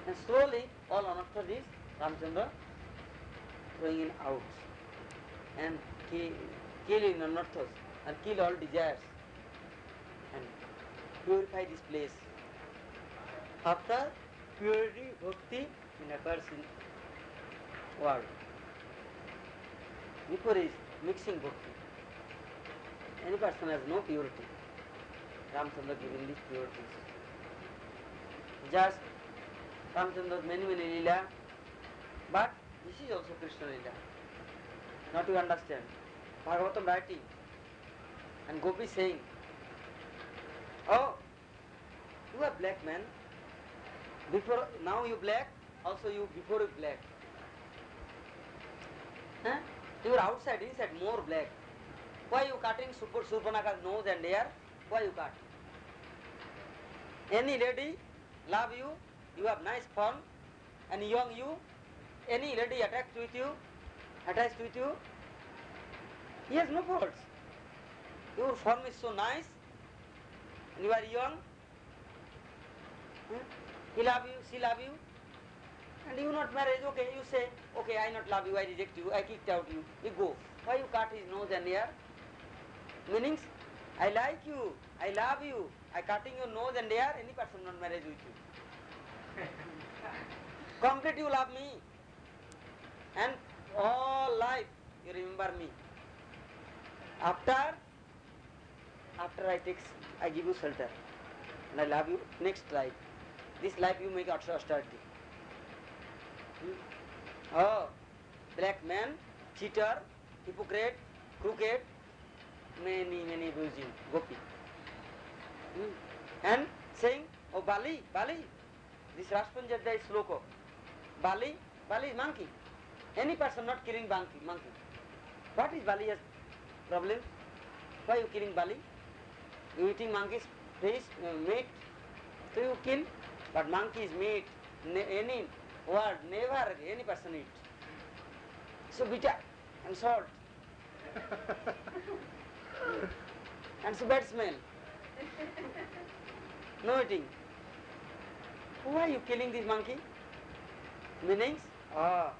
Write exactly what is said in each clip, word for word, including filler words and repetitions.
And slowly all anartha is Ramchandra throwing in out and kill, kill in anarthas and kill all desires and purify this place. After purity, bhakti in occurs in world. Before is mixing bhakti. Any person has no purity. Ramchandra giving these purities. Just Ramchandra many many lila, but this is also Krishna lila. Not to understand. Bhagavatam writing and Gopi saying, oh, you are black man. Before now you black, also you before you black. Huh? You are outside, inside more black. Why you cutting Super Surpanaka's nose and hair? Why you cut? Any lady love you, you have nice form, and young you, any lady attached with you, attached with you, he has no faults. Your form is so nice, and you are young. Hmm? He love you, she love you, and you not married. Okay, you say, okay, I not love you, I reject you, I kicked out you. You go. Why you cut his nose and hair? Meanings, I like you, I love you, I cutting your nose and hair. Any person not married with you. Complete you love me, and all life you remember me. After, after I take, I give you shelter, and I love you. Next life, this life you make austerity. Hmm? Oh, black man, cheater, hypocrite, crooked, many many abusing Gopi. Hmm? And saying, oh Bali, Bali, this Raspanjadya is sloka. Bali, Bali is monkey. Any person not killing monkey, monkey. What is Bali has problem? Why you killing Bali? You eating monkey's fish, uh, meat, so you kill. But monkey's meat, ne- any word, never any person eat. So bitter and salt. And so bad smell. No eating. Why are you killing this monkey? Meanings? Ah.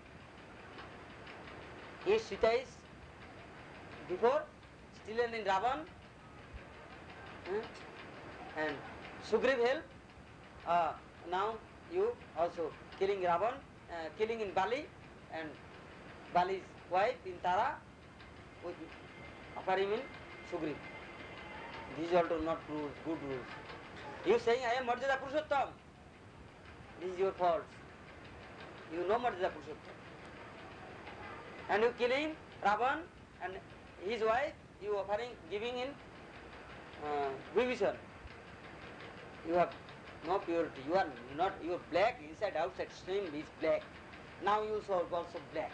His Sita is before still in Ravan, hmm? And Sugriv help. Ah, now you also killing Ravan, uh, killing in Bali, and Bali's wife in Tara with offering in Sugriv. These are not rules, good rules. You saying I am Marjada Purushottam. This is your fault. You know Marjada Purushottam. And you killing Ravan and his wife, you offering, giving in uh, Vibhishan. You have no purity. You are not, you are black inside, outside, same is black. Now you are also black.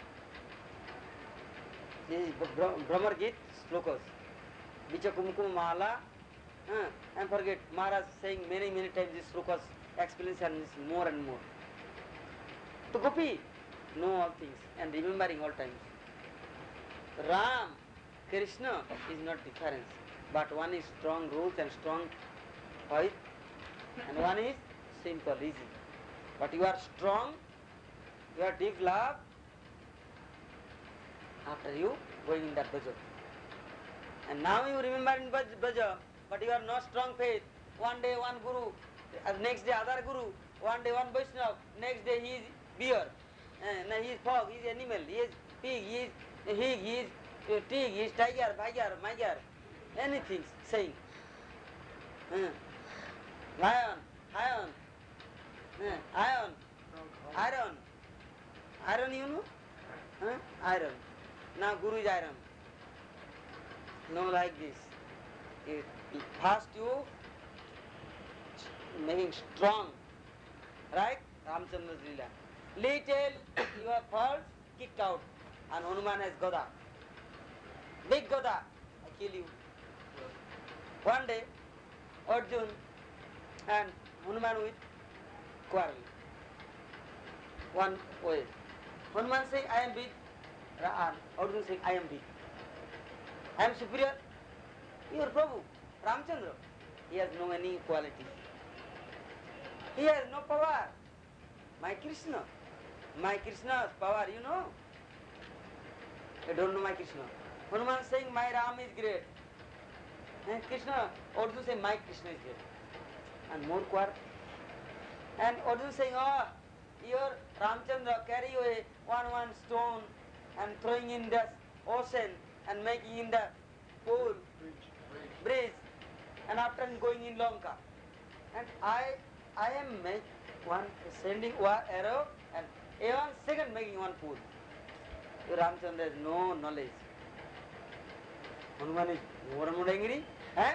This is Brahmar Gita slokas. Vicha Kumkum Mala. Uh, and forget, Maharaj saying many, many times this slokas, explanation is more and more. To Gopi, know all things and remembering all times. Ram, Krishna is not difference, but one is strong rules and strong faith, and one is simple, easy. But you are strong, you are deep love, after you going in that bhaja. And now you remember in bhaja, but you are not strong faith. One day one guru, uh, next day other guru, one day one Vaishnava, next day he is bear, uh, he is frog, he is animal, he is pig, he is hig, he is uh, pig, he is tiger, tiger, miger, anything saying. Uh, lion, iron, uh, iron, iron, iron you know? Huh? Iron. Now guru is iron. No like this. It, first you making strong, right? Ramchandra's Leela. Little you have faults, kicked out. And Hanuman has Gada. Big Gada, I kill you. One day, Arjun and Hanuman with quarrel. One way. Hanuman saying, I am big. Arjun saying, I am big. I am superior. Your Prabhu, Ramchandra, he has no any quality. He has no power. My Krishna. My Krishna's power, you know. You don't know my Krishna. Hanuman saying, my Ram is great. And Krishna, Arjuna saying, my Krishna is great. And more quarrel. And Arjuna saying, oh, your Ramchandra carry away one one stone and throwing in the ocean and making in the pool, bridge, bridge, and after going in Lanka. And I I am make one sending one arrow and a one second making one pool. Your Ramchandra has no knowledge. Hanuman is more and more angry. Eh?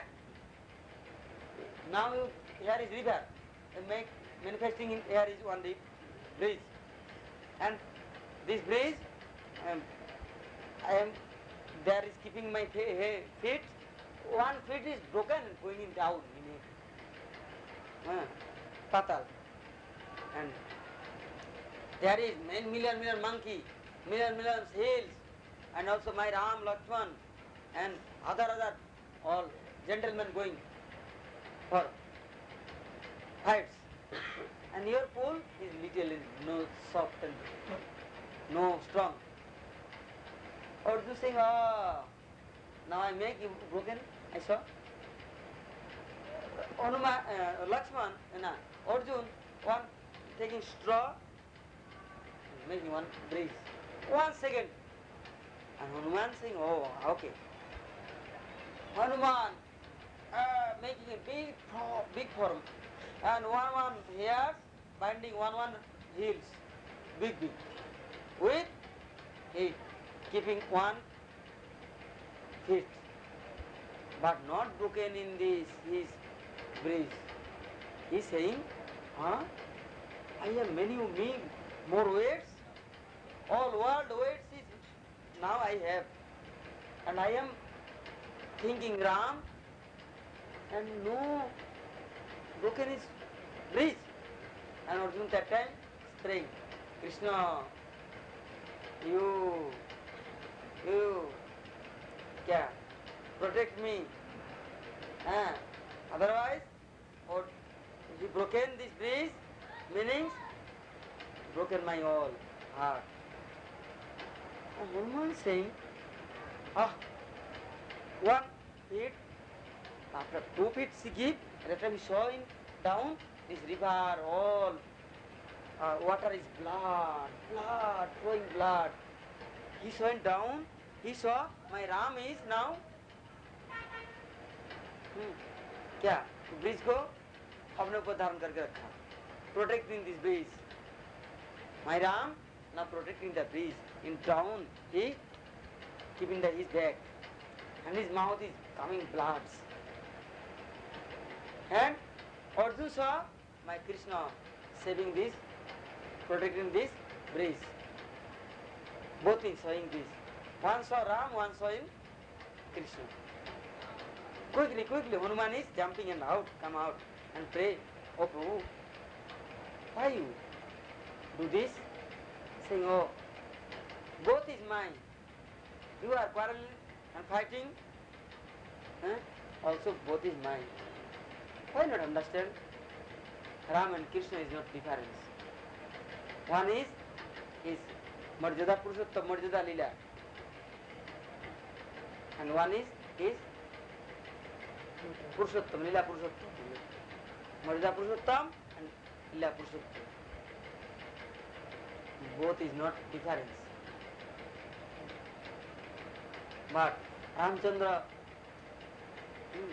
Now you, here is river. And make manifesting in here is one deep bridge. And this bridge, um, I am there is keeping my feet. One feet is broken and going in down in it. Uh, Patal. And there is many million million monkey, million million hills, and also my Ram, Lakshman, and other other all gentlemen going for fights. And your pool is little, no soft and no strong. Arjuna saying, ah, now I make you broken, I saw. Hanuman, uh, Lakshman, and uh, Arjuna, one taking straw, making one bridge. One second. And Hanuman saying, oh, okay. Hanuman, uh, making a big, big form. And one one hairs, binding one one heels, big, big. With he keeping one feet. But not broken in this, his bridge. He is saying, huh? I have many, me, more weights. All world weights is now I have. And I am thinking Ram, and no broken is bridge. And Arjuna that time praying, Krishna, you, you, kya, protect me. Ah, otherwise, or if you broken this bridge, meanings, broken my all heart. And Hanuman saying, ah, one feet, after two feet she give, that time he saw in down, this river, all uh, water is blood, blood, flowing blood. He went down, he saw my Ram is now, hmm, क्या bridge को अपने ऊपर धारण करके रखा, protecting this bridge. My Ram now protecting the bridge. In town he keeping the his back, and his mouth is coming bloods. And Arjuna saw my Krishna saving this, protecting this bridge. Both in showing this. One saw Ram, one saw in Krishna. Quickly, quickly, Hanuman is jumping and out, come out and pray, oh Prabhu, why you do this? Saying, oh, both is mine. You are quarreling and fighting, eh? Also both is mine. Why not understand? Ram and Krishna is not difference. One is is Marjada Purushottam, Marjada Lila. And one is is Purushottam, Lila Purushottam. Marjada Purushottam and Lila Purushottam. Both is not difference. But Ramchandra hmm,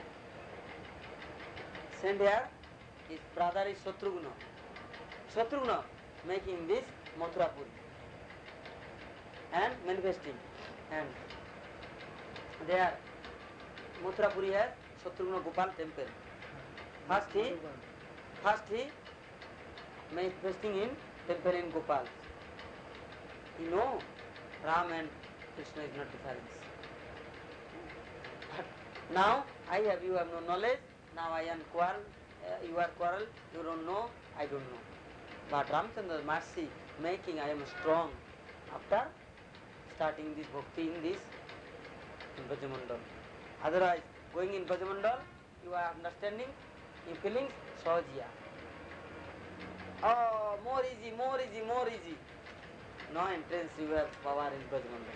sent here, his brother is Shatrugna. Shatrugna making this Mathurapuri and manifesting. And there Mathurapuri has Shatrugna Gopal temple. First he, first he manifesting in temple in Gopal. You know, Ram and Krishna is not difference. But now I have, you have no knowledge. Now I am quarrel, uh, you are quarrel, you don't know, I don't know. But Ramchandra mercy making I am strong after starting this bhakti in this in Brajamandal. Otherwise, going in Brajamandal, you are understanding, you feelings, Sahajiya. Oh, more more easy, more easy, more easy. No entrance you have power in Brajmandal.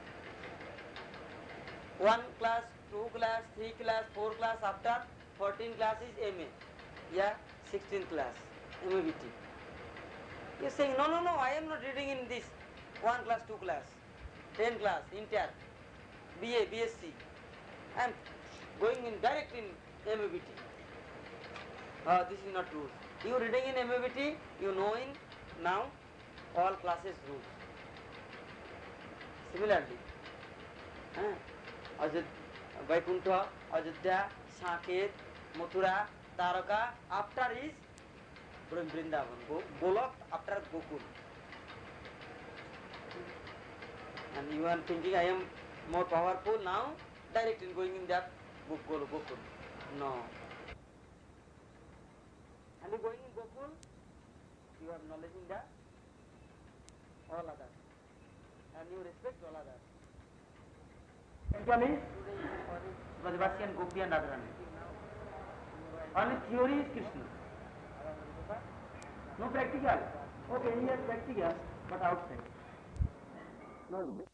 One class, two class, three class, four class, after fourteen class is M A. Yeah, sixteenth class, M A B T. You are saying, no, no, no, I am not reading in this one class, two class, ten class, inter, B A, B S c. I am going in direct in M A B T. Uh, this is not true. You reading in M A B T, you know in now all classes rules. Similarly, uh, Ajod Vaikuntha, Ajodhya, Saket, Mathura, Taraka, after is Vrindavan, Go, Golok, after Gokul. And you are thinking I am more powerful now, direct in going in that Gokul, Gokul. No. And you going in Gokul, you have knowledge in that all others. And you respect all others. Practically, Brajvasi and Gopi and Radharani. Only theory is Krishna. No practical. Okay, he has practical, but outside. No.